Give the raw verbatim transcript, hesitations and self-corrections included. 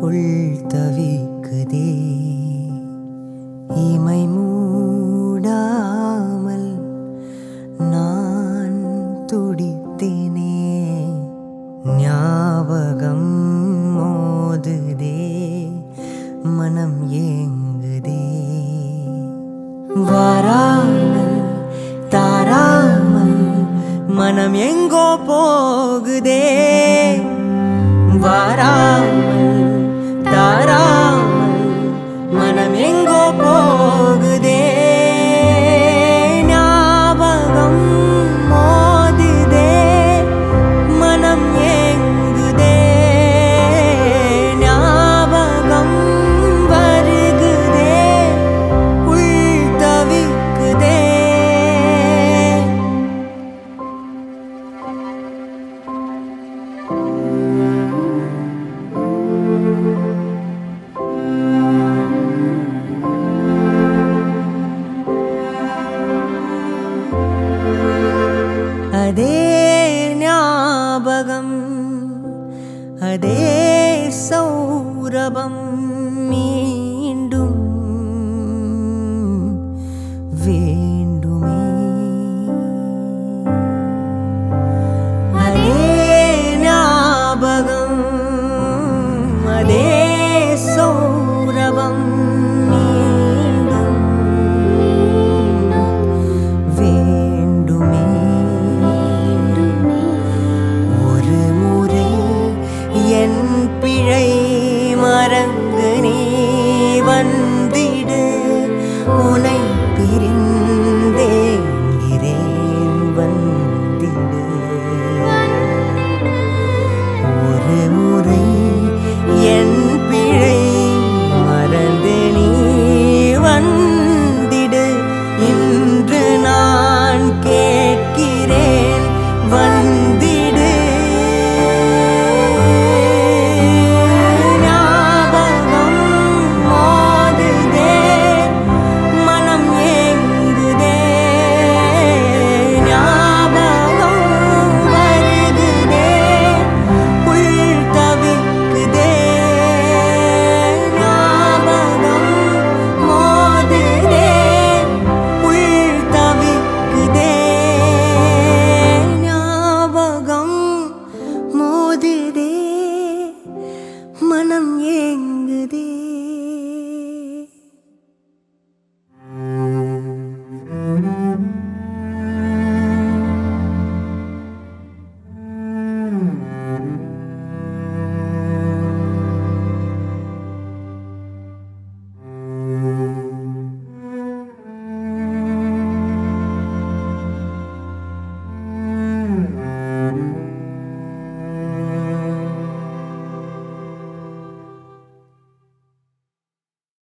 உள் தவிக்குதே. இமை மூடாமல் நான் துடித்தேனே. ஞாபகம் மோதுதே, மனம் ஏங்குதே. வாராமல் தாராமல் மனம் எங்கோ போகுதே. வாராமல் தாராமல் மனம் எங்கோ போகுதே. ஞாபகம் மோதுதே, மனம் ஏங்குதே. ஞாபகம் வருகுதே, உள் தவிக்குதே. அதே ஞாபகம், அதே சௌரபம் மீண்டும் வேண்டுமே. அதே ஞாபகம், அதே சௌரபம் மீண்டும் வேண்டுமே. ஒரு முறை என் பிழை மறந்து நீ வந்திடு. உனை பிரிந்தேங்கிறேன், வந்திடு. ஒரு முறை என் பிழை மறந்து நீ வந்திடு. இன்று நான் கேட்கிறேன், வந்திடு. ஞாபகம் மோதுதே, மனம் ஏங்குதே. ஞாபகம் வருகுதே, உள் தவிக்குதே. ஞாபகம் மோதுதே, உள் தவிக்குதே. ஞாபகம் மோதுதே, மனம் ஏங்குதே.